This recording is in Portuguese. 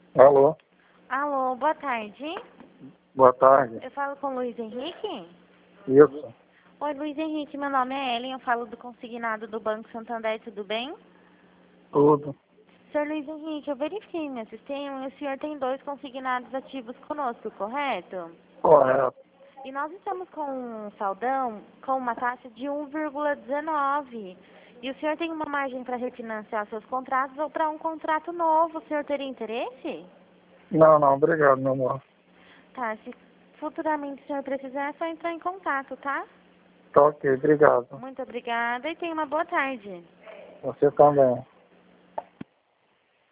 Alô, Alô, boa tarde. boa tarde. Eu falo com o Luiz Henrique? Isso, Oi, Luiz Henrique, meu nome é Ellen, eu falo do consignado do Banco Santander, tudo bem? tudo. Senhor Luiz Henrique, eu verifiquei meu sistema e o senhor tem 2 consignados ativos conosco, correto? Correto. E nós estamos com um saldão com uma taxa de 1,19. E o senhor tem uma margem para refinanciar seus contratos ou para um contrato novo, o senhor teria interesse? Não, obrigado, meu amor. Tá, se futuramente o senhor precisar, é só entrar em contato, tá? Tá ok, obrigado. Muito obrigada e tenha uma boa tarde. Você também.